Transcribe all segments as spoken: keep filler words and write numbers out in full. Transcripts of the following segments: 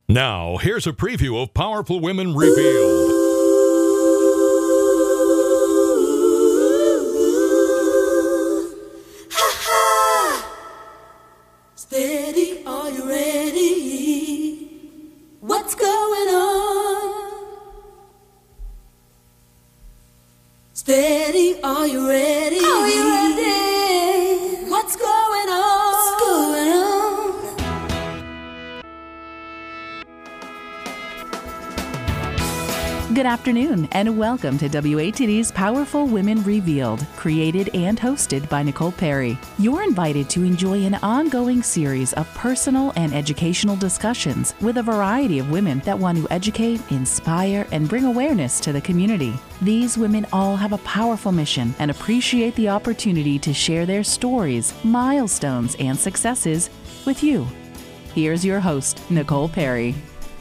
Now, here's a preview of Powerful Women Revealed. Steady, are you ready? What's going on? Steady, are you ready? Are you ready? What's going on? What's going on? Good afternoon, and welcome to W A T D's Powerful Women Revealed, created and hosted by Nicole Perry. You're invited to enjoy an ongoing series of personal and educational discussions with a variety of women that want to educate, inspire, and bring awareness to the community. These women all have a powerful mission and appreciate the opportunity to share their stories, milestones, and successes with you. Here's your host, Nicole Perry.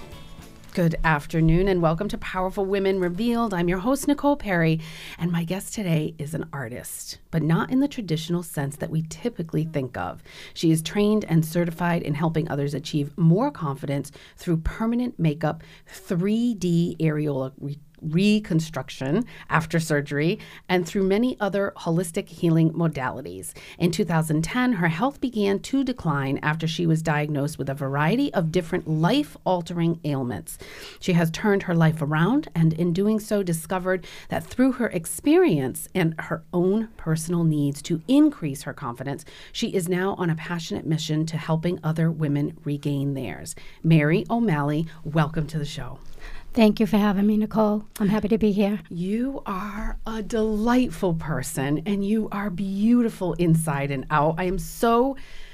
Good afternoon and welcome to Powerful Women Revealed. I'm your host, Nicole Perry, and my guest today is an artist, but not in the traditional sense that we typically think of. She is trained and certified in helping others achieve more confidence through permanent makeup, three D areola re- reconstruction after surgery, and through many other holistic healing modalities. In two thousand ten, her health began to decline after she was diagnosed with a variety of different life-altering ailments. She has turned her life around, and in doing so discovered that through her experience and her own personal needs to increase her confidence, she is now on a passionate mission to helping other women regain theirs. Mary O'Malley, welcome to the show. Thank you for having me, Nicole. I'm happy to be here. You are a delightful person, and you are beautiful inside and out. I am so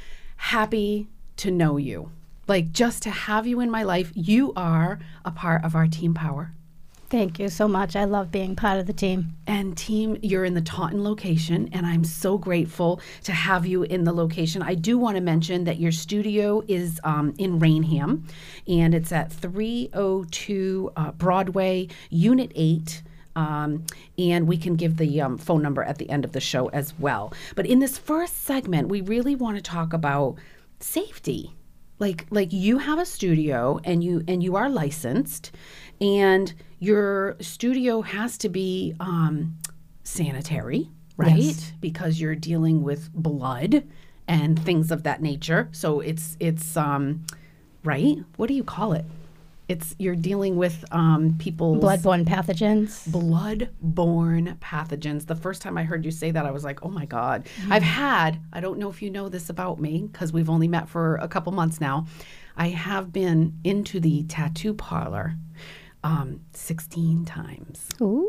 happy to know you. Like, just to have you in my life. You are a part of our Team Power. Thank you so much. I love being part of the team. And team, you're in the Taunton location, and I'm so grateful to have you in the location. I do want to mention that your studio is um, in Rainham, and it's at three oh two uh, Broadway, Unit eight. Um, and we can give the um, phone number at the end of the show as well. But in this first segment, we really want to talk about safety. Like, like you have a studio, and you and you are licensed, and your studio has to be um, sanitary, right? Yes. Because you're dealing with blood and things of that nature. So it's it's um, right. What do you call it? It's you're dealing with um, people's bloodborne pathogens. Bloodborne pathogens. The first time I heard you say that, I was like, oh my God. Mm-hmm. I've had, I don't know if you know this about me, because we've only met for a couple months now. I have been into the tattoo parlor um, sixteen times. Ooh.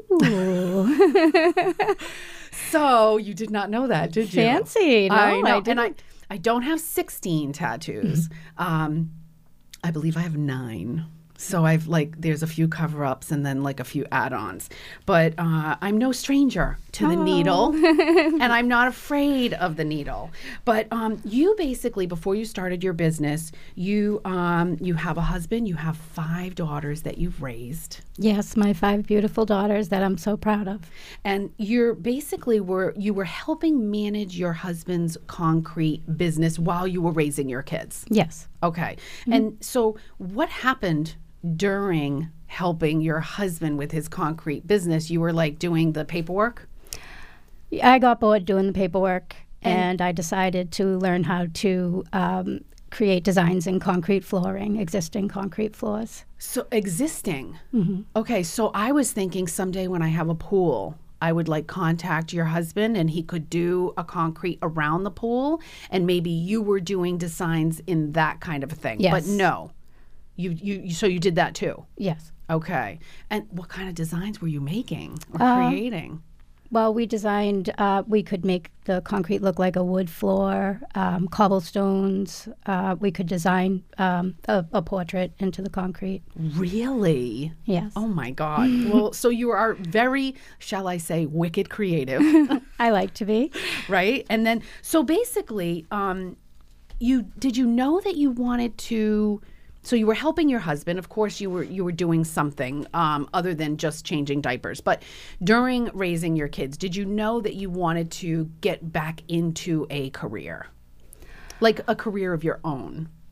So you did not know that, did you? Fancy. No, I know. I didn't. And I, I don't have sixteen tattoos. Mm-hmm. Um, I believe I have nine. So I've like, there's a few cover-ups and then like a few add-ons. But uh, I'm no stranger to the oh. needle, and I'm not afraid of the needle. But um, you basically, before you started your business, you um, you have a husband, you have five daughters that you've raised. Yes, my five beautiful daughters that I'm so proud of. And you're basically were you were helping manage your husband's concrete business while you were raising your kids. Yes. Okay. Mm-hmm. And so what happened during helping your husband with his concrete business? You were like doing the paperwork? I got bored doing the paperwork, and, and I decided to learn how to um, create designs in concrete flooring, existing concrete floors. So existing. Mm-hmm. Okay. So I was thinking someday when I have a pool, I would like contact your husband and he could do a concrete around the pool, and maybe you were doing designs in that kind of a thing. Yes. But no. You, you, you so you did that too? Yes. Okay. And what kind of designs were you making or uh, creating? Well, we designed, uh, we could make the concrete look like a wood floor, um, cobblestones. Uh, we could design um, a, a portrait into the concrete. Really? Yes. Oh, my God. Well, so you are very, shall I say, wicked creative. I like to be. Right? And then, so basically, um, you did you know that you wanted to... So you were helping your husband. Of course, you were you were doing something um, other than just changing diapers. But during raising your kids, did you know that you wanted to get back into a career, like a career of your own?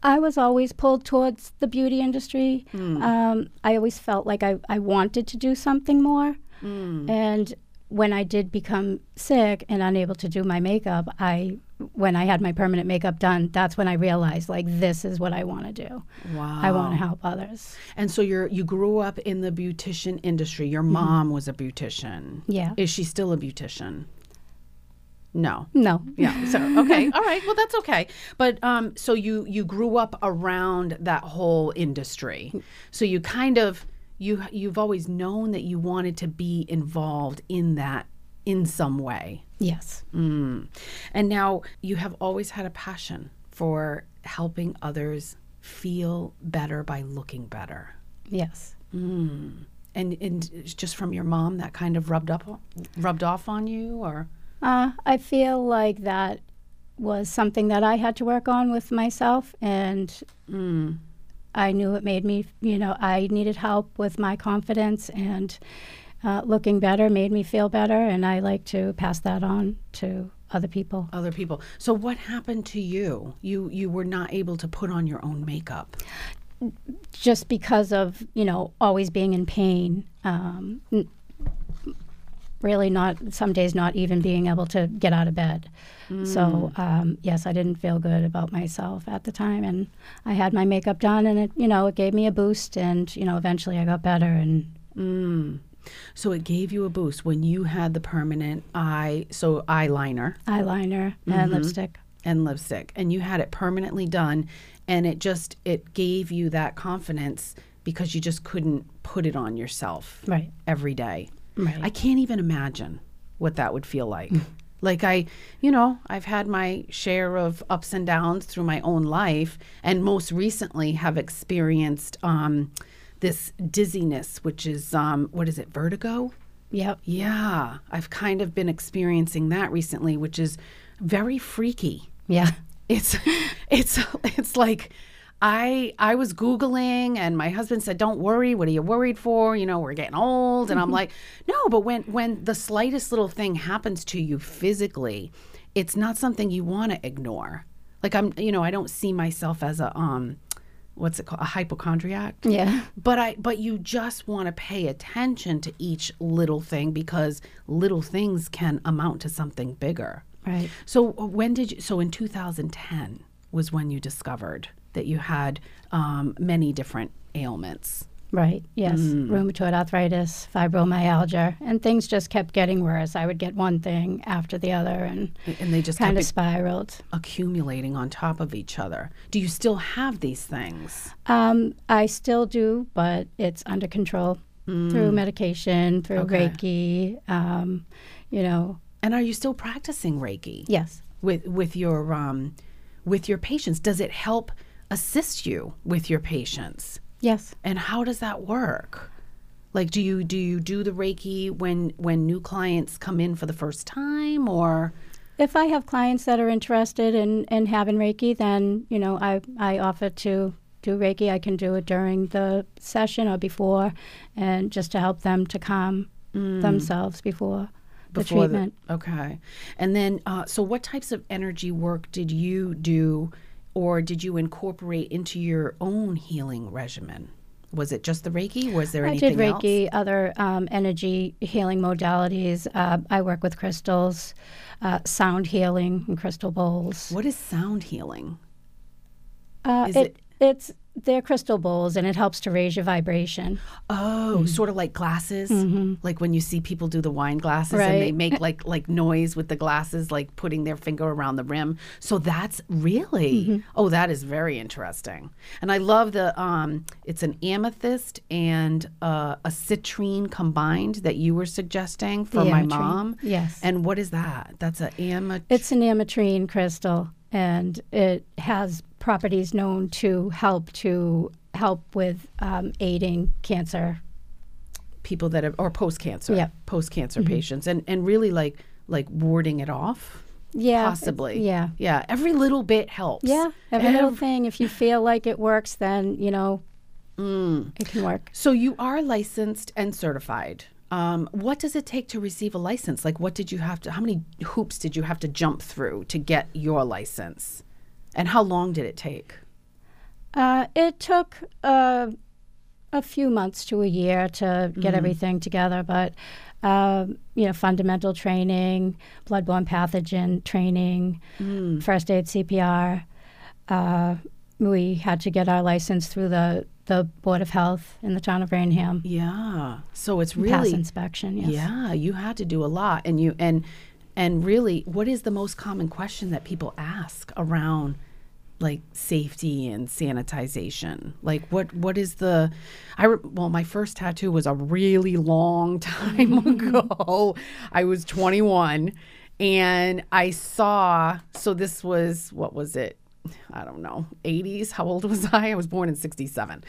I was always pulled towards the beauty industry. Mm. Um, I always felt like I, I wanted to do something more. Mm. And when I did become sick and unable to do my makeup, I when I had my permanent makeup done, that's when I realized, like, this is what I want to do. Wow. I want to help others. And so you're you grew up in the beautician industry. Your Mm-hmm. mom was a beautician. Yeah. Is she still a beautician? No. No. Yeah. So okay. All right. Well, that's okay. But um, so you you grew up around that whole industry. So you kind of you you've always known that you wanted to be involved in that in some way. Yes. Mm. And now you have always had a passion for helping others feel better by looking better. Yes. Mm. And and it's just from your mom that kind of rubbed up rubbed off on you, or Uh, I feel like that was something that I had to work on with myself, and mm. I knew it made me, you know, I needed help with my confidence, and uh, looking better made me feel better, and I like to pass that on to other people. Other people. So what happened to you? You you were not able to put on your own makeup. Just because of, you know, always being in pain. Um, n- really not, some days not even being able to get out of bed. Mm. So, um, yes, I didn't feel good about myself at the time. And I had my makeup done, and it, you know, it gave me a boost. And, you know, eventually I got better. And mm. So it gave you a boost when you had the permanent eye, so eyeliner. Eyeliner Mm-hmm. and lipstick. And lipstick. And you had it permanently done. And it just, it gave you that confidence because you just couldn't put it on yourself Right. every day. Right. I can't even imagine what that would feel like. Like I, you know, I've had my share of ups and downs through my own life, and most recently have experienced um, this dizziness, which is, um, what is it, vertigo? Yep. Yeah, I've kind of been experiencing that recently, which is very freaky. Yeah. It's, it's, it's like, I I was Googling, and my husband said, don't worry, what are you worried for? You know, we're getting old. And I'm like, no, but when, when the slightest little thing happens to you physically, it's not something you want to ignore. Like I'm, you know, I don't see myself as a, um, what's it called? A hypochondriac. Yeah. But I, but you just want to pay attention to each little thing, because little things can amount to something bigger. Right. So when did you, so in two thousand ten was when you discovered that you had um, many different ailments. Right, yes. Mm. Rheumatoid arthritis, fibromyalgia, and things just kept getting worse. I would get one thing after the other, and, And they just kind kept of spiraled. accumulating on top of each other. Do you still have these things? Um, I still do, but it's under control through medication, through Okay. Reiki, um, you know. And are you still practicing Reiki Yes. with with your um, with your patients? Does it help assist you with your patients? Yes. And how does that work? Like, do you do you do the Reiki when when new clients come in for the first time, or? If I have clients that are interested in, in having Reiki, then, you know, I, I offer to do Reiki. I can do it during the session or before, and just to help them to calm themselves before the Before treatment. The, okay. And then, uh, so what types of energy work did you do, or did you incorporate into your own healing regimen? Was it just the Reiki? Was there I anything did else? Reiki, other um, energy healing modalities. Uh, I work with crystals, uh, sound healing, and crystal bowls. What is sound healing? Uh, is it, it- It's they're crystal bowls, and it helps to raise your vibration. Oh, sort of like glasses, like when you see people do the wine glasses and they Right. make like like noise with the glasses, like putting their finger around the rim. So that's really oh, that is very interesting. And I love the um, it's an amethyst and uh, a citrine combined that you were suggesting for The my ametrine, mom. yes. And what is that? That's an amet. It's an ametrine crystal, and it has properties known to help to help with um, aiding cancer. People that have or post cancer, Yeah. post cancer patients, and and really like like warding it off. Yeah, Possibly. it's- Yeah. Yeah. Every little bit helps. Yeah, every little Ev- thing. If you feel like it works, then, you know, Mm. it can work. So you are licensed and certified. Um, what does it take to receive a license? Like, what did you have to, how many hoops did you have to jump through to get your license? And how long did it take? Uh, it took uh, a few months to a year to get Mm-hmm. everything together, but uh, you know, fundamental training, bloodborne pathogen training, Mm. first aid, C P R. Uh, we had to get our license through the, the Board of Health in the town of Rainham. Yeah. So it's Pass really inspection, yes. Yeah, you had to do a lot, and you and and really, what is the most common question that people ask around like safety and sanitization? Like, what what is the? I re- well, my first tattoo was a really long time ago. I was twenty-one, and I saw. So this was what was it? I don't know, eighties. How old was I? I was born in sixty-seven.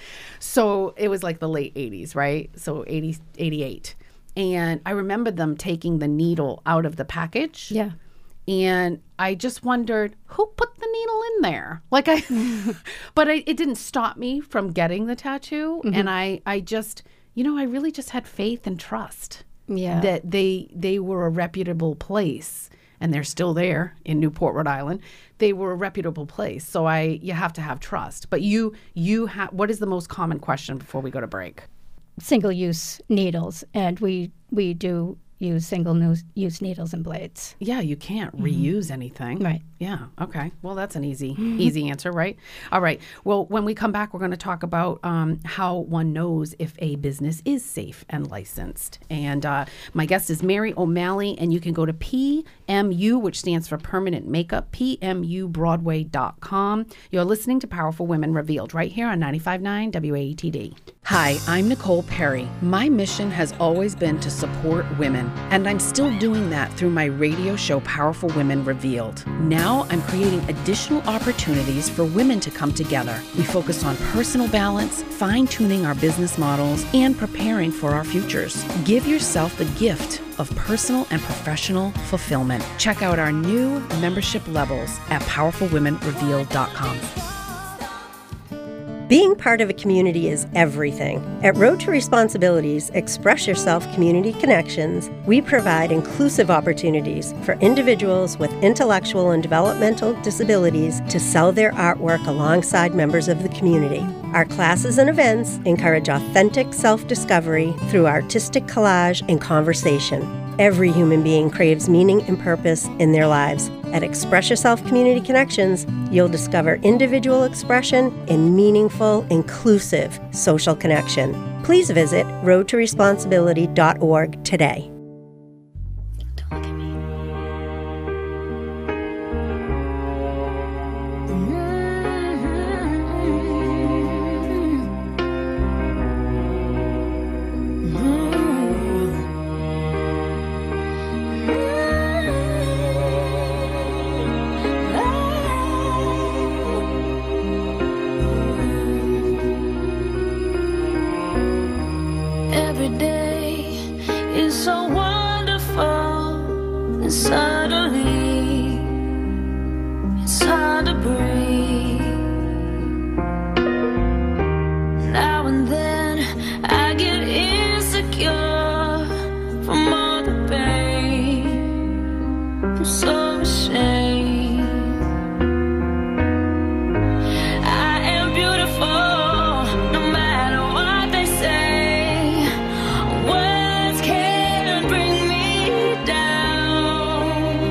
So it was like the late eighties, right? So eighty, eighty-eight. And I remember them taking the needle out of the package. Yeah. And I just wondered, who put the needle in there? Like I, but I, it didn't stop me from getting the tattoo. Mm-hmm. And I, I just, you know, I really just had faith and trust Yeah. that they, they were a reputable place. And they're still there in Newport, Rhode Island. They were a reputable place. So I, you have to have trust. But you, you have, what is the most common question before we go to break? Single-use needles, and we we do use single-use needles and blades. Yeah, you can't reuse anything. Right. Yeah. Okay. Well, that's an easy, easy answer, right? All right. Well, when we come back, we're going to talk about um, how one knows if a business is safe and licensed. And uh, my guest is Mary O'Malley, and you can go to P M U, which stands for Permanent Makeup, P M U Broadway dot com. You're listening to Powerful Women Revealed right here on ninety-five point nine W A E T D. Hi, I'm Nicole Perry. My mission has always been to support women, and I'm still doing that through my radio show, Powerful Women Revealed. Now I'm creating additional opportunities for women to come together. We focus on personal balance, fine-tuning our business models, and preparing for our futures. Give yourself the gift of personal and professional fulfillment. Check out our new membership levels at powerful women revealed dot com. Being part of a community is everything. At Road to Responsibilities Express Yourself Community Connections, we provide inclusive opportunities for individuals with intellectual and developmental disabilities to sell their artwork alongside members of the community. Our classes and events encourage authentic self-discovery through artistic collage and conversation. Every human being craves meaning and purpose in their lives. At Express Yourself Community Connections, you'll discover individual expression and meaningful, inclusive social connection. Please visit road to responsibility dot org today. Every day is so wonderful, and suddenly it's hard to breathe. Now and then I get insecure from all the pain. I'm so ashamed. I am beautiful, no matter what they say. Words can't bring me down.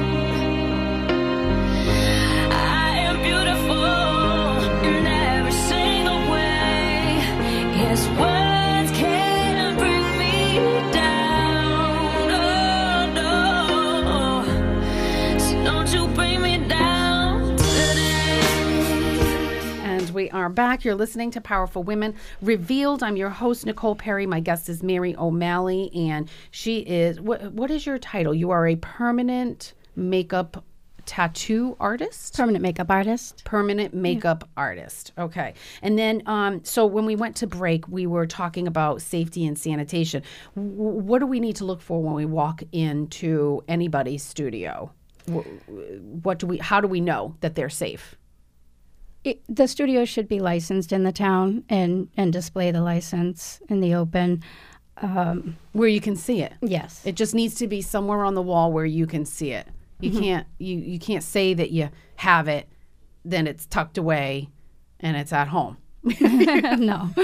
I am beautiful in every single way. Yes, words can't bring me down. Oh, no. So don't you bring me down today. And we are back. You're listening to Powerful Women Revealed. I'm your host, Nicole Perry. My guest is Mary O'Malley, and she is, what, what is your title? You are a permanent makeup tattoo artist? Permanent makeup artist. Permanent makeup artist. Okay. And then, um, so when we went to break, we were talking about safety and sanitation. W- what do we need to look for when we walk into anybody's studio? W- What do we, how do we know that they're safe? It, the studio should be licensed in the town and, and display the license in the open. Um, Where you can see it. yes. It just needs to be somewhere on the wall where you can see it. You Mm-hmm. can't you, you can't say that you have it, then it's tucked away and it's at home. No.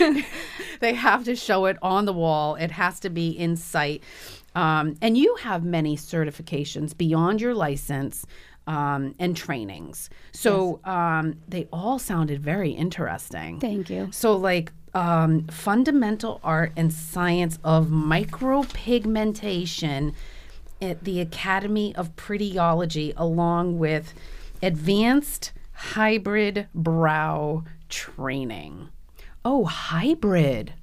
They have to show it on the wall. It has to be in sight. Um, and you have many certifications beyond your license um, and trainings. So um, they all sounded very interesting. Thank you. So like um, fundamental art and science of micropigmentation at the Academy of Prettyology, along with advanced hybrid brow training. Oh, hybrid.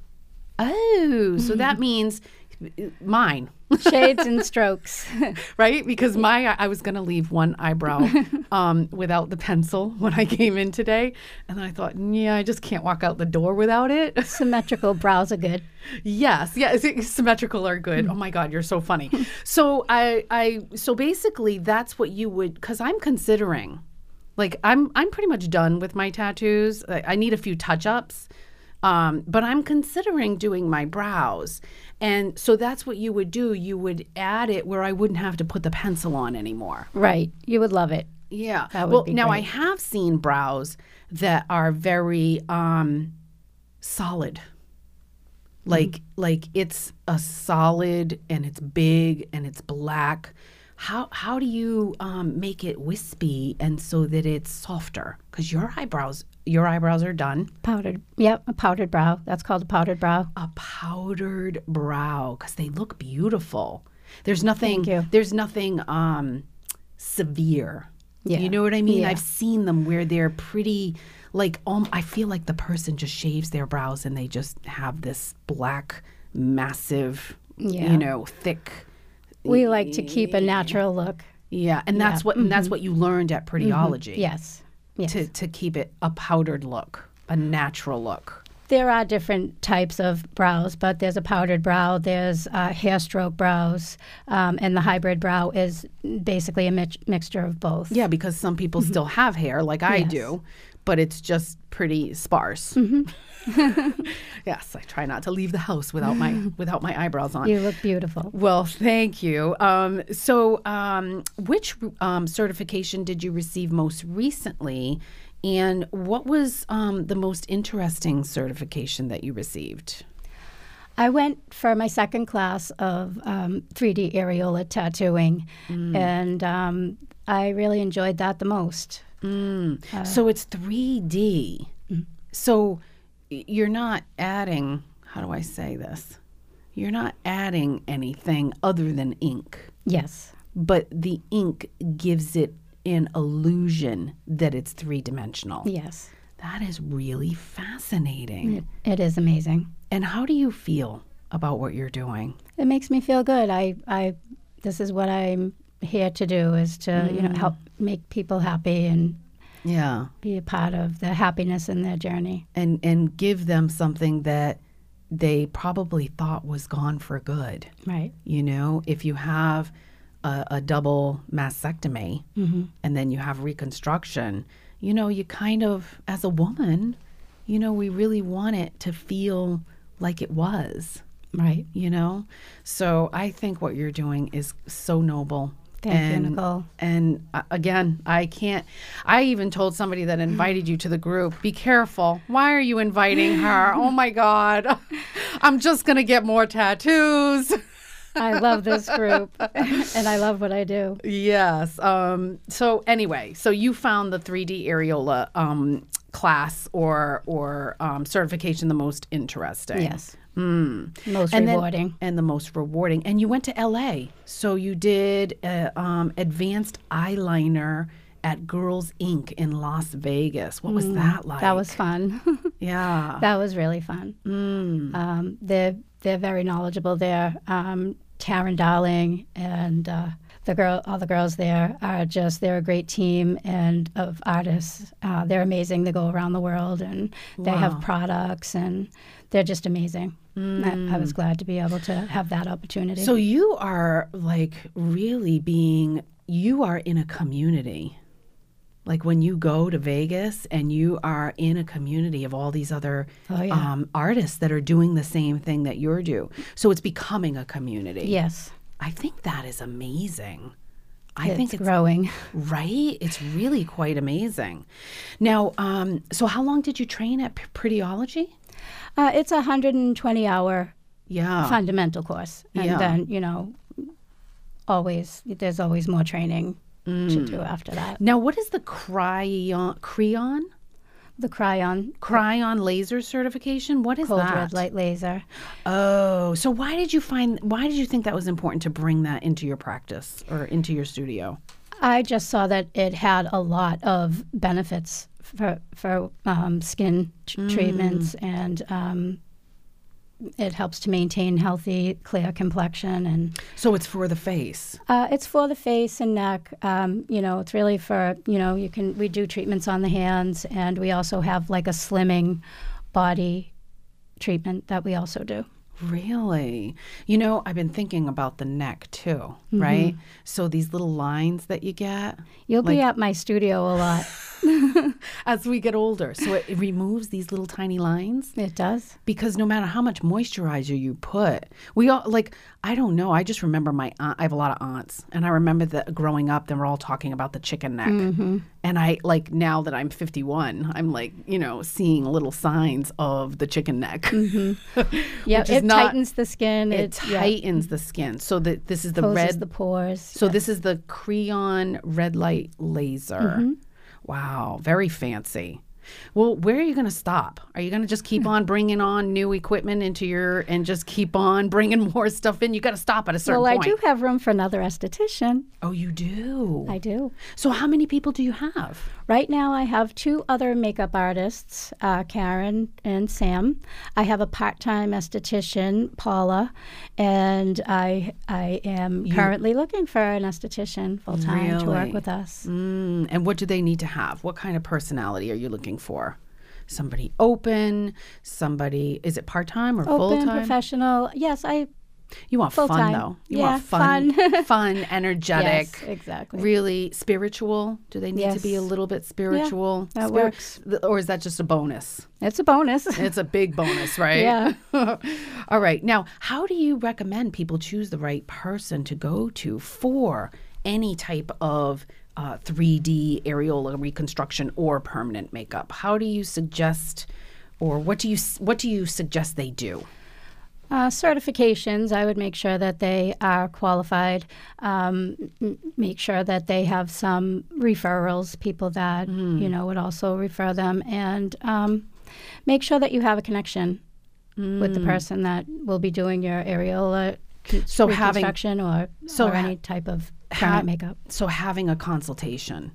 Oh, so that means mine. Shades and strokes. Right? Because my I was going to leave one eyebrow um, without the pencil when I came in today. And I thought, yeah, I just can't walk out the door without it. Symmetrical brows are good. Yes, yes, symmetrical are good. Oh my God, you're so funny. So I, I, so basically, that's what you would, because I'm considering, like, I'm, I'm pretty much done with my tattoos. I, I need a few touch-ups, um, but I'm considering doing my brows, and so that's what you would do. You would add it where I wouldn't have to put the pencil on anymore. Right. You would love it. Yeah. That would well, be now I great. have seen brows that are very um, solid. Like Mm-hmm. like it's a solid and it's big and it's black. How how do you um, make it wispy and so that it's softer? Because your eyebrows your eyebrows are done. Powdered. Yep, a powdered brow. That's called a powdered brow. A powdered brow because they look beautiful. There's nothing. Thank you. There's nothing um, severe. Yeah. You know what I mean? Yeah. I've seen them where they're pretty. Like um, I feel like the person just shaves their brows and they just have this black, massive, Yeah. you know, thick. We like to keep a natural look. Yeah, and that's what and that's what you learned at Prettyology. Yes. Yes. To to keep it a powdered look, a natural look. There are different types of brows, but there's a powdered brow, there's uh, hair stroke brows, um, and the hybrid brow is basically a mix- mixture of both. Yeah, because some people still have hair like I Yes. do, but it's just pretty sparse. Yes, I try not to leave the house without my without my eyebrows on. You look beautiful. Well, thank you. Um, so, um, which um, certification did you receive most recently, and what was um, the most interesting certification that you received? I went for my second class of um, three D areola tattooing, and um, I really enjoyed that the most. So it's three D. So y- you're not adding, how do I say this? You're not adding anything other than ink, Yes. but the ink gives it an illusion that it's three dimensional. Yes. That is really fascinating. It, it is amazing. And how do you feel about what you're doing? It makes me feel good. I, I, this is what I'm here to do, is to you know help make people happy and Yeah. be a part of the happiness in their journey. And and give them something that they probably thought was gone for good. Right. You know, if you have a, a double mastectomy and then you have reconstruction, you know, you kind of, as a woman, you know, we really want it to feel like it was, Right. you know? So I think what you're doing is so noble. Thank you, and, Nicole. And uh, again, I can't, I even told somebody that invited you to the group, be careful. Why are you inviting her? Oh my God. I'm just going to get more tattoos. I love this group, and I love what I do. Yes. Um, so anyway, so you found the three D areola um, class or or um, certification the most interesting. Yes. Most And then- rewarding. and the most rewarding. And you went to L A. So you did uh, um, advanced eyeliner at Girls Incorporated in Las Vegas. What was that like? That was fun. Yeah. That was really fun. Um, they're they're very knowledgeable there. Um, Taryn Darling and uh, the girl, all the girls there are just they're a great team and of artists. Uh, they're amazing. They go around the world and they have products and they're just amazing. I, I was glad to be able to have that opportunity. So you are like really being, you are in a community. Like when you go to Vegas and you are in a community of all these other Oh, yeah. um, artists that are doing the same thing that you're doing. So it's becoming a community. yes. I think that is amazing. I it's think it's growing. right. It's really quite amazing. Now, um, so how long did you train at P- Prettyology? Uh, it's a one hundred twenty hour Yeah. fundamental course. And Yeah. then, you know, always, there's always more training to do after that. Now, what is the cryon, Creon? The Cryon, Cryon laser certification? What is cold that? red light laser. Oh, so why did you find, why did you think that was important to bring that into your practice or into your studio? I just saw that it had a lot of benefits for for um, skin t- Mm. treatments, and um, it helps to maintain healthy, clear complexion. And So it's for the face. uh, it's for the face and neck. Um, you know, it's really for, you know, you can we do treatments on the hands, and we also have like a slimming body treatment that we also do. Really? You know, I've been thinking about the neck too, right? So these little lines that you get You'll be Like- at my studio a lot. as we get older. So it, it removes these little tiny lines. It does. Because no matter how much moisturizer you put, we all like, I don't know. I just remember my aunt, I have a lot of aunts, and I remember that growing up, they were all talking about the chicken neck. And I like, now that I'm fifty-one, I'm like, you know, seeing little signs of the chicken neck. Yeah, Which is it not- tightens the skin. It yeah, tightens the skin. So that this is the closes red. the pores. so this is the Creon red light laser. Wow, very fancy. Well, where are you going to stop? Are you going to just keep on bringing on new equipment into your and just keep on bringing more stuff in? You got to stop at a certain well, point. I do have room for another esthetician. Oh, you do. I do. So how many people do you have? Right now, I have two other makeup artists, uh, Karen and Sam. I have a part-time esthetician, Paula, and I I am currently looking for an esthetician full-time to work Really? with us. Mm, and what do they need to have? What kind of personality are you looking for? Somebody open, somebody, is it part-time or Open, full-time? professional. Yes, I. You want Full-time. fun though. You Yeah, want fun, fun. fun, energetic. Yes, exactly. Really spiritual? Do they need to be a Yes. little bit spiritual? that Spir- works. th- Or is that just a bonus? It's a bonus. It's a big bonus, right? Yeah. All right. Now, how do you recommend people choose the right person to go to for any type of uh, three D areola reconstruction or permanent makeup? How do you suggest, or what do you s- what do you suggest they do? Uh, certifications, I would make sure that they are qualified, um, m- make sure that they have some referrals, people that, you know, would also refer them, and um, make sure that you have a connection with the person that will be doing your areola con- So having- reconstruction or, so or ha- any type of ha- permanent makeup. So having a consultation,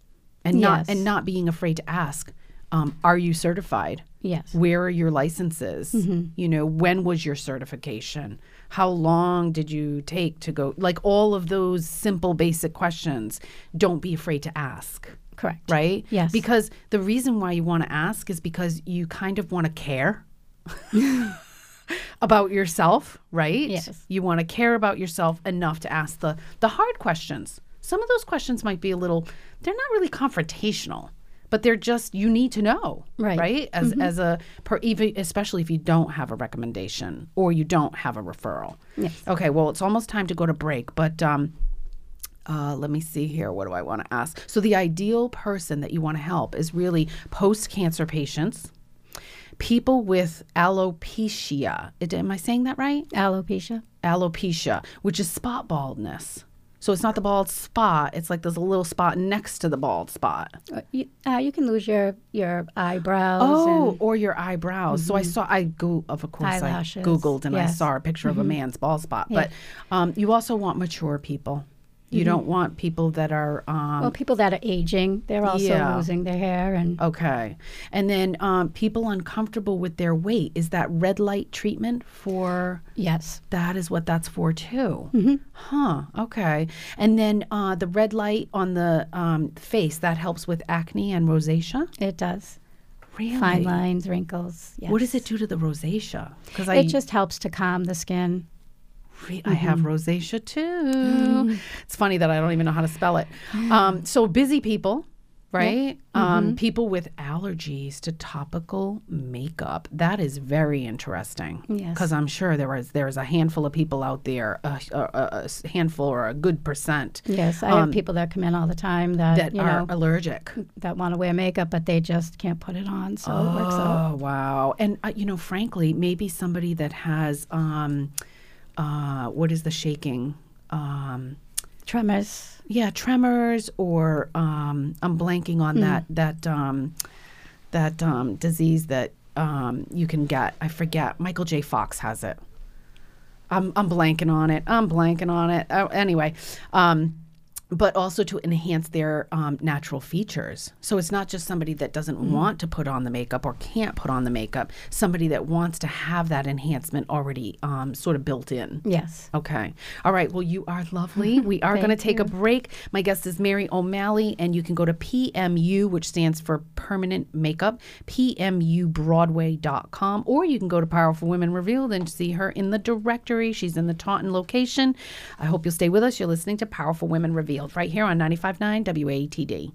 and not Yes. and not being afraid to ask, um, are you certified? Yes. Where are your licenses? You know, when was your certification? How long did you take to go? Like all of those simple, basic questions. Don't be afraid to ask. Correct. Right? Yes. Because the reason why you want to ask is because you kind of want to care about yourself, right? Yes. You want to care about yourself enough to ask the the hard questions. Some of those questions might be a little, they're not really confrontational, but they're just, you need to know, Right. right? As as a, per, even especially if you don't have a recommendation or you don't have a referral. Yes. Okay, well, it's almost time to go to break, but um, uh, let me see here. What do I want to ask? So the ideal person that you want to help is really post-cancer patients, people with alopecia. It- Am I saying that right? Alopecia. Alopecia, which is spot baldness. So it's not the bald spot. It's like there's a little spot next to the bald spot. Uh, you, uh, you can lose your, your eyebrows. Oh, and or your eyebrows. So I saw, I go, of course, Eyelashes. I Googled and I Yes. saw a picture of a man's bald spot. Yeah. But um, you also want mature people. You don't want people that are, um, well, people that are aging, they're also Yeah. losing their hair. And okay. And then um, people uncomfortable with their weight. Is that red light treatment for, yes. that is what that's for too? Mm-hmm. Huh, okay. And then uh, the red light on the um, face, that helps with acne and rosacea? It does. Really? Fine lines, wrinkles. Yes. What does it do to the rosacea? Because I It just helps to calm the skin. Re- I have rosacea too. It's funny that I don't even know how to spell it. Um, so busy people, right? Um, people with allergies to topical makeup. That is very interesting. Yes. Because I'm sure there is there's a handful of people out there, a, a, a a handful or a good percent Yes, I um, have people that come in all the time that, that you are know, allergic. that want to wear makeup, but they just can't put it on, so it works out. Oh, wow. And, uh, you know, frankly, maybe somebody that has, um, uh, what is the shaking? Um, Tremors. yeah, tremors or um, I'm blanking on that, that, um, that um, disease that um, you can get. I forget. Michael J. Fox has it. I'm, I'm blanking on it. I'm blanking on it. Oh, anyway, um, but also to enhance their um, natural features. So it's not just somebody that doesn't want to put on the makeup or can't put on the makeup, somebody that wants to have that enhancement already um, sort of built in. Yes. Okay. All right. Well, you are lovely. We are going to take a break. My guest is Mary O'Malley, and you can go to P M U, which stands for Permanent Makeup, P M U Broadway dot com, or you can go to Powerful Women Revealed and see her in the directory. She's in the Taunton location. I hope you'll stay with us. You're listening to Powerful Women Revealed right here on ninety-five point nine W A T D.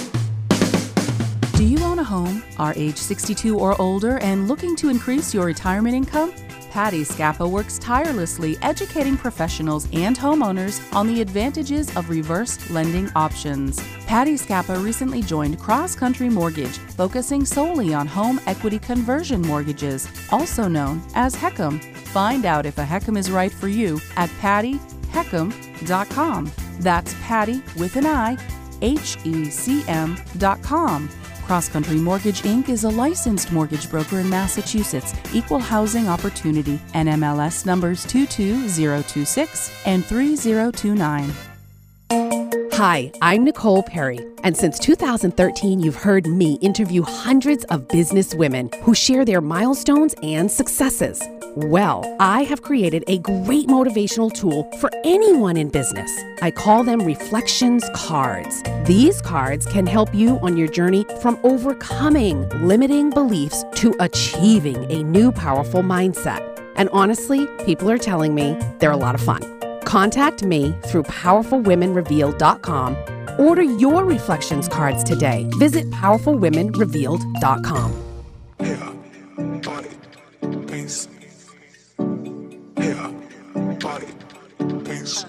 Do you own a home, are age sixty-two or older, and looking to increase your retirement income? Patty Scappa works tirelessly educating professionals and homeowners on the advantages of reverse lending options. Patty Scappa recently joined Cross Country Mortgage, focusing solely on home equity conversion mortgages, also known as HECM. Find out if a HECM is right for you at patty hecm dot com. That's Patty with an I, H E C M dot com. Cross Country Mortgage Incorporated is a licensed mortgage broker in Massachusetts, equal housing opportunity, N M L S numbers two two zero two six and three zero two nine. Hi, I'm Nicole Perry, and since two thousand thirteen, you've heard me interview hundreds of business women who share their milestones and successes. Well, I have created a great motivational tool for anyone in business. I call them Reflections Cards. These cards can help you on your journey from overcoming limiting beliefs to achieving a new powerful mindset. And honestly, people are telling me they're a lot of fun. Contact me through powerful women revealed dot com. Order your Reflections cards today. Visit powerful women revealed dot com. Hair, body, face. Hair, body, face.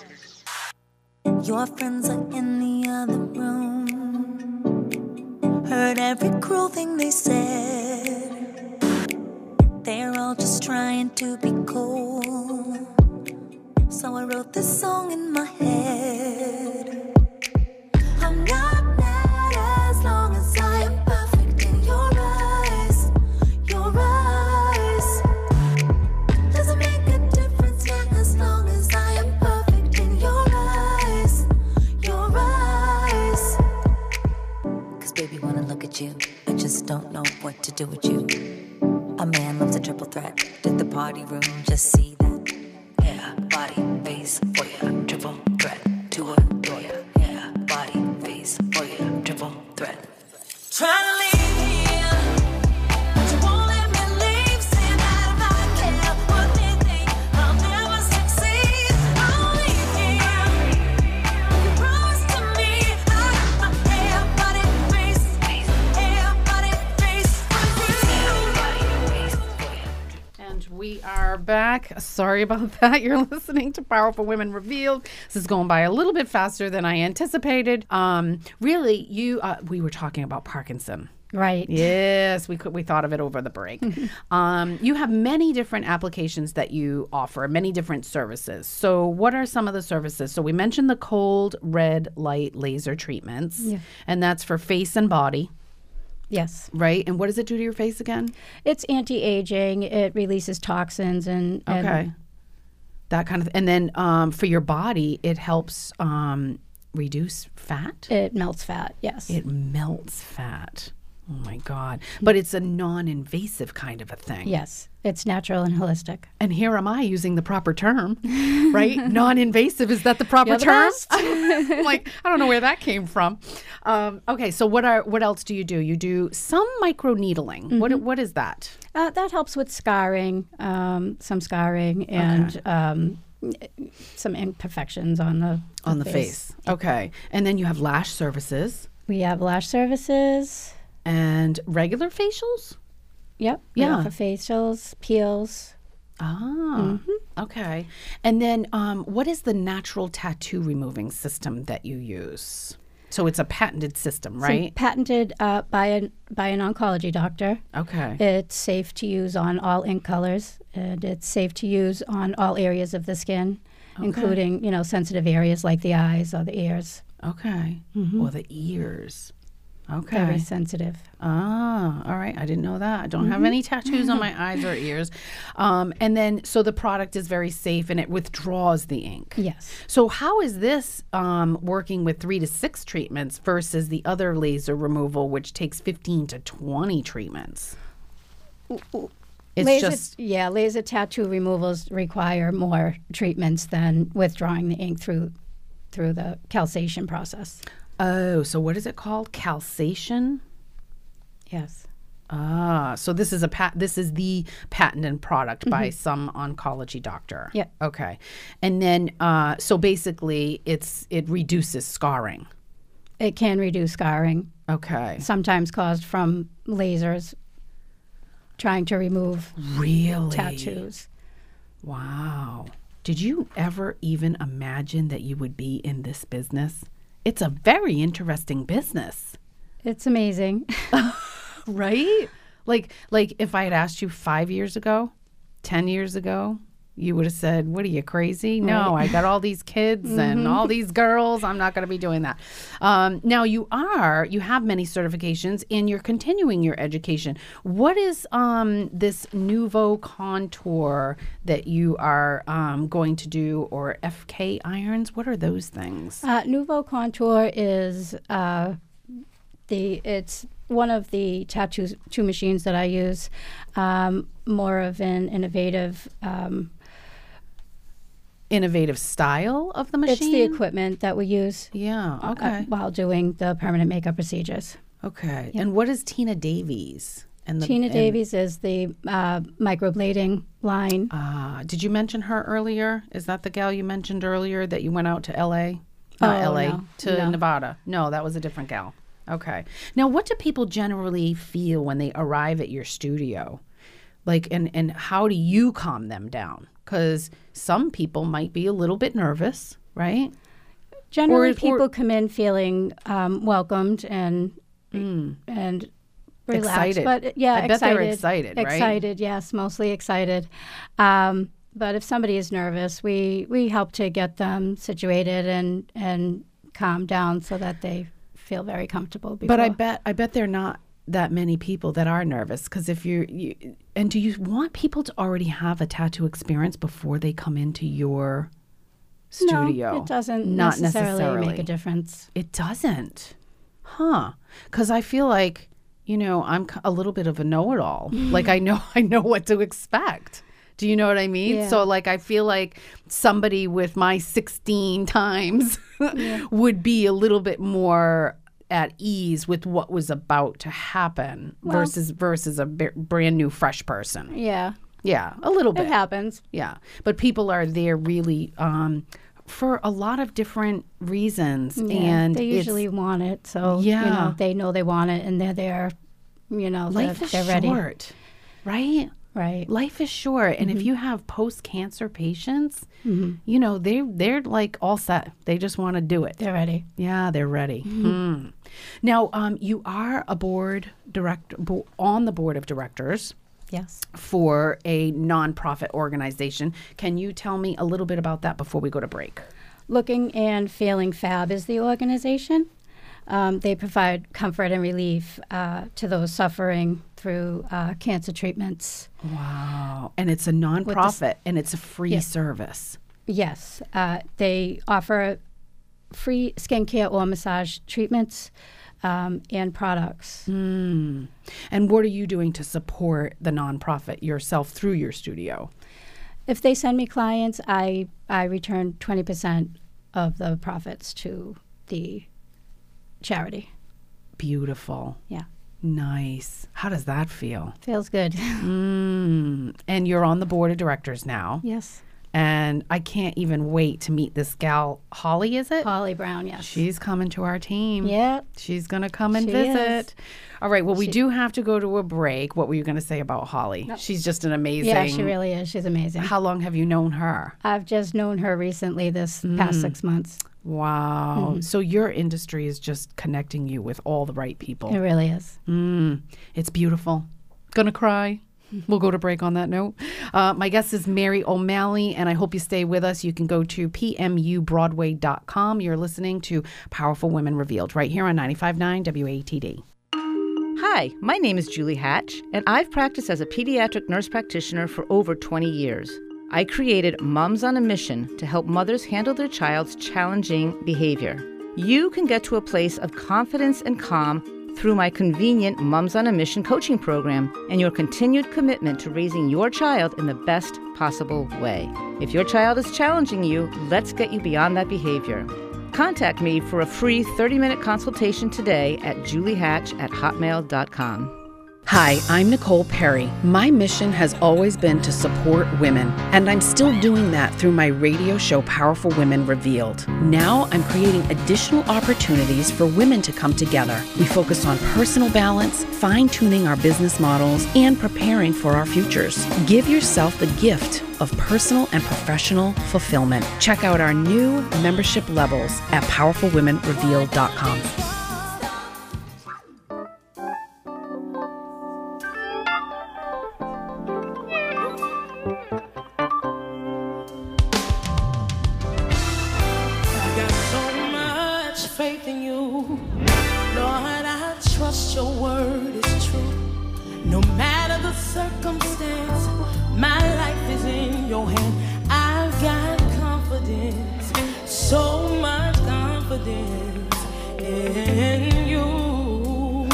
Your friends are in the other room. Heard every cruel thing they said. They're all just trying to be cool. So I wrote this song in my head. I'm not mad as long as I am perfect in your eyes. Your eyes. Doesn't make a difference now as long as I am perfect in your eyes. Your eyes. Cause baby, when I look at you, I just don't know what to do with you. A man loves a triple threat. Did the party room just see that? Yeah, body, face, for ya, triple threat. To adore ya. Yeah, body, face, for ya, triple threat. Try to leave here, but you won't let me leave. Saying that if I care what they think, I'll never succeed. I'll leave here. You promised to me I got my hair, body, face, hair, body, face for you. And we are back. Sorry about that. You're listening to Powerful Women Revealed. This is going by a little bit faster than I anticipated. Um, really, you uh, we were talking about Parkinson. Right. Yes, we could. We thought of it over the break. um, you have many different applications that you offer, many different services. So, what are some of the services? So, we mentioned the cold red light laser treatments, Yeah. and that's for face and body, Yes. right? And what does it do to your face again? It's anti-aging. It releases toxins and, and Okay. That kind of, and then um, for your body, it helps um, reduce fat. it melts fat. Yes. It melts fat. Oh my God. But it's a non-invasive kind of a thing. yes. It's natural and holistic. And here am I using the proper term, right? Non-invasive. Is that the proper You're the term? best. I'm like, I don't know where that came from. Um, okay. So what are, what else do you do? You do some micro needling. Mm-hmm. What, what is that? Uh, that helps with scarring, um, some scarring, and um, some imperfections on the On the face. Okay. And then you have lash services. We have lash services. And regular facials? Yep. We Yeah. offer facials, peels. Ah, okay. And then um, what is the natural tattoo removing system that you use? So it's a patented system, So right? patented uh, by an by an oncology doctor. Okay. It's safe to use on all ink colors, and it's safe to use on all areas of the skin, including, you know, sensitive areas like the eyes or the ears. Okay. Or the ears. Okay. Very sensitive. Ah, all right. I didn't know that. I don't have any tattoos on my eyes or ears. Um, and then, so the product is very safe and it withdraws the ink. Yes. So how is this um, working with three to six treatments versus the other laser removal, which takes fifteen to twenty treatments? It's laser, just, yeah, laser tattoo removals require more treatments than withdrawing the ink through through the calcation process. oh, so what is it called? Calcation? Yes. Ah, so this is a pat. This is the patented product by some oncology doctor. Yep. Okay, and then uh, so basically, it's it reduces scarring. It can reduce scarring, Okay. sometimes caused from lasers trying to remove Really? tattoos. Wow. Did you ever even imagine that you would be in this business? It's a very interesting business, It's amazing. right? Like, like if I had asked you five years ago, ten years ago, you would have said, "What are you, crazy? No, I got all these kids and all these girls. I'm not going to be doing that." Um, now you are, you have many certifications and you're continuing your education. What is um, this Nouveau Contour that you are um, going to do, or F K irons? What are those things? Uh, Nouveau Contour is uh, the it's one of the tattoo two machines that I use. Um, more of an innovative. Um, Innovative style of the machine? it's the equipment that we use Yeah, uh, okay. while doing the permanent makeup procedures. Okay. And what is Tina Davies? And the, Tina and- Davies is the uh, microblading line. Ah, did you mention her earlier? Is that the gal you mentioned earlier that you went out to L A? Not Oh, L A, no. to No. Nevada. No, that was a different gal. Okay. Now, what do people generally feel when they arrive at your studio? Like, and, and how do you calm them down? Because some people might be a little bit nervous, right? Generally, or- or- people come in feeling um, welcomed and and relaxed. Excited. But uh, yeah, I bet excited. they're excited, right? Excited, yes, mostly excited. Um, but if somebody is nervous, we we help to get them situated and and calm down so that they feel very comfortable. Before. But I bet I bet there are not that many people that are nervous, because if you're you, and do you want people to already have a tattoo experience before they come into your studio? No, it doesn't Not necessarily, necessarily make a difference. It doesn't, huh? Because I feel like, you know, I'm c- a little bit of a know-it-all. Like I know I know what to expect. Do you know what I mean? Yeah. So like I feel like somebody with my sixteen times would be a little bit more at ease with what was about to happen versus versus a b- brand new fresh person. Yeah, Yeah, a little it bit. happens. Yeah, but people are there really um, for a lot of different reasons, Yeah, and they it's- usually want it, so you Yeah. know they know they want it, and they're there. You know, life they're, is they're ready. short, right? Right. Life is short, and if you have post-cancer patients, you know they they're like all set. They just want to do it. They're ready. Yeah, they're ready. Hmm. Now, um, you are a board direct bo- on the board of directors Yes. for a nonprofit organization. Can you tell me a little bit about that before we go to break? Looking and Feeling Fab is the organization. Um, they provide comfort and relief uh, to those suffering through uh, cancer treatments. Wow. And it's a nonprofit and it's a free Yes. service. Yes, uh, they offer free skincare or massage treatments um, and products. Mm. And what are you doing to support the nonprofit yourself through your studio? If they send me clients, I I return twenty percent of the profits to the charity. Beautiful. Yeah, Nice. How does that feel? feels good. Mm. And you're on the board of directors now. Yes. And I can't even wait to meet this gal, Holly, is it? Holly Brown, yes. She's coming to our team. Yeah. She's going to come and She visit. is. All right. Well, we She- do have to go to a break. What were you going to say about Holly? She's just an amazing. Yeah, she really is. She's amazing. How long have you known her? I've just known her recently this past six months. Wow. Mm-hmm. So your industry is just connecting you with all the right people. It really is. Mm, it's beautiful. Gonna cry. We'll go to break on that note. Uh, my guest is Mary O'Malley, and I hope you stay with us. You can go to P M U Broadway dot com. You're listening to Powerful Women Revealed right here on ninety-five point nine W A T D. Hi, my name is Julie Hatch, and I've practiced as a pediatric nurse practitioner for over twenty years. I created Moms on a Mission to help mothers handle their child's challenging behavior. You can get to a place of confidence and calm through my convenient Moms on a Mission coaching program and your continued commitment to raising your child in the best possible way. If your child is challenging you, let's get you beyond that behavior. Contact me for a free thirty-minute consultation today at juliehatch at hotmail dot com. Hi, I'm Nicole Perry. My mission has always been to support women, and I'm still doing that through my radio show, Powerful Women Revealed. Now I'm creating additional opportunities for women to come together. We focus on personal balance, fine-tuning our business models, and preparing for our futures. Give yourself the gift of personal and professional fulfillment. Check out our new membership levels at powerful women revealed dot com. Faith in you, Lord, I trust your word is true. No matter the circumstance, my life is in your hand. I've got confidence, so much confidence in you.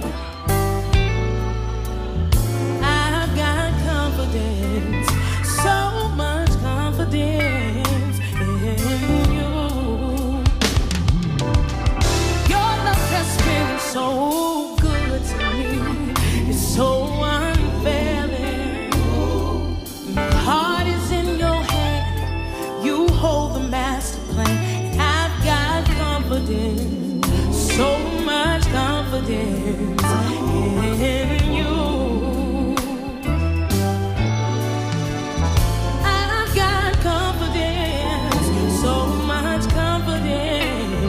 I've got confidence, so much confidence in you. So good to me, it's so unfailing. My heart is in your hand, you hold the master plan, and I've got confidence, so much confidence in you. I've got confidence, so much confidence.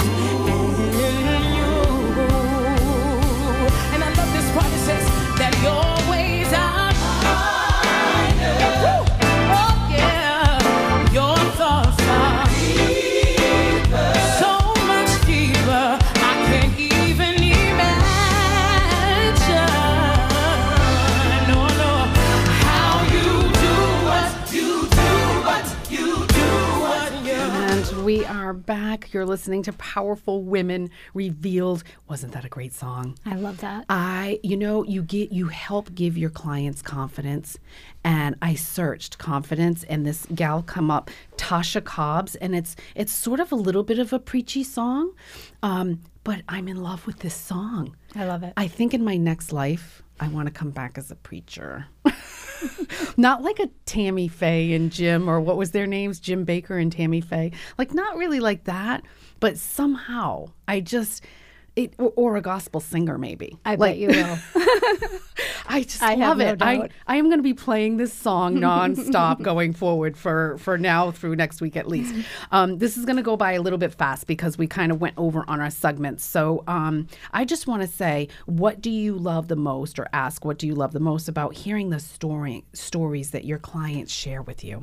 That your ways are higher. Oh yeah, your thoughts are deeper, so much deeper. I can't even imagine. No, no, how you do what you do, what you do, what you. And we are back. You're listening to Powerful Women Revealed. Wasn't that a great song? I love that. I, you know, you get, you help give your clients confidence. And I searched confidence, and this gal come up, Tasha Cobbs, and it's it's sort of a little bit of a preachy song, um, but I'm in love with this song. I love it. I think in my next life, I want to come back as a preacher. Not like a Tammy Faye and Jim, or what was their names? Jim Baker and Tammy Faye. Like, not really like that, but somehow I just, it, or, or a gospel singer maybe. I like, bet you will. I just I love have no it. I, doubt. I am going to be playing this song nonstop going forward for, for now through next week at least. Um, this is going to go by a little bit fast because we kind of went over on our segments. So um, I just want to say, what do you love the most, or ask, what do you love the most about hearing the story stories that your clients share with you?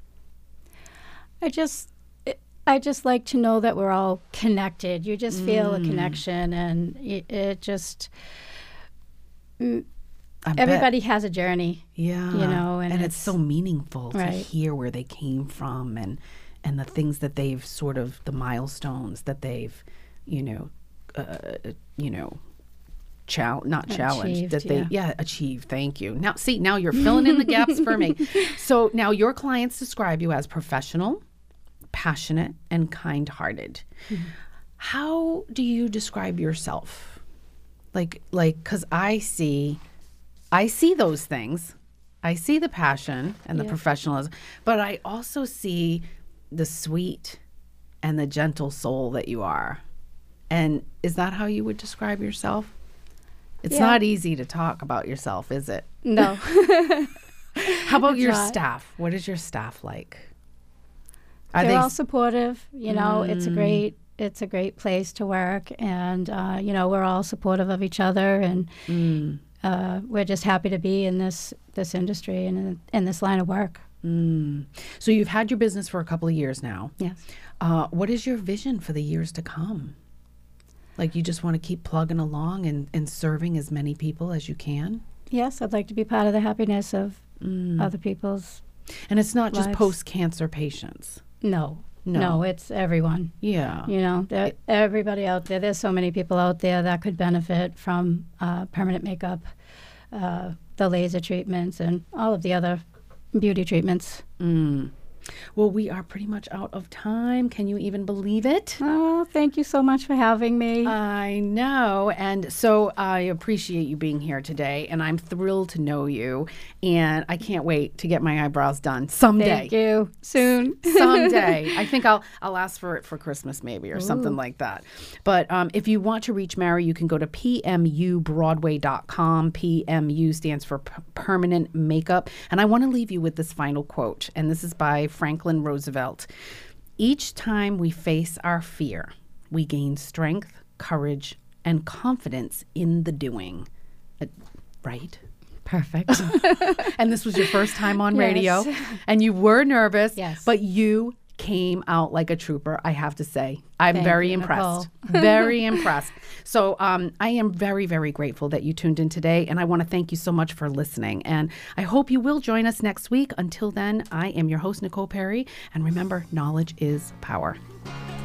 I just, I just like to know that we're all connected. You just feel a connection, and it, it just. Mm, I Everybody bet. has a journey. Yeah. You know, and, and it's, it's so meaningful to right. hear where they came from, and and the things that they've sort of, the milestones that they've, you know, uh, you know, chal- not challenged, Achieved, that they, yeah. yeah, achieved. Thank you. Now, see, now you're filling in the gaps for me. So now your clients describe you as professional, passionate, and kind-hearted. Mm-hmm. How do you describe yourself? Like, like, because I see, I see those things. I see the passion and the Yeah. professionalism, but I also see the sweet and the gentle soul that you are. And is that how you would describe yourself? It's Yeah. not easy to talk about yourself, is it? No. How about It's your not. staff? What is your staff like? Are They're they all supportive. You know, it's a Mm. great it's a great place to work, and uh, you know, we're all supportive of each other, and Mm. uh, we're just happy to be in this this industry and in, in this line of work. Mm. So you've had your business for a couple of years now. Yes. Uh, what is your vision for the years to come? Like you just want to keep plugging along and, and serving as many people as you can? Yes, I'd like to be part of the happiness of Mm. other people's. And it's not just lives. post-cancer patients. No, No. no, it's everyone. Yeah. You know, there- everybody out there. There's so many people out there that could benefit from uh, permanent makeup, uh, the laser treatments, and all of the other beauty treatments. Mm. Well, we are pretty much out of time. Can you even believe it? Oh, thank you so much for having me. I know. And so I appreciate you being here today. And I'm thrilled to know you. And I can't wait to get my eyebrows done someday. Thank you. Soon. Someday. I think I'll I'll ask for it for Christmas maybe or something Ooh. like that. But um, if you want to reach Mary, you can go to P M U broadway dot com. P M U stands for P- Permanent Makeup. And I want to leave you with this final quote. And this is by Franklin Roosevelt. Each time we face our fear, we gain strength, courage, and confidence in the doing. Uh, right? Perfect. And this was your first time on radio, Yes. and you were nervous, Yes. but you came out like a trooper, I have to say. I'm Thank very you, impressed. Nicole. Very impressed. So um, I am very, very grateful that you tuned in today, and I want to thank you so much for listening. And I hope you will join us next week. Until then, I am your host, Nicole Perry, and remember, knowledge is power.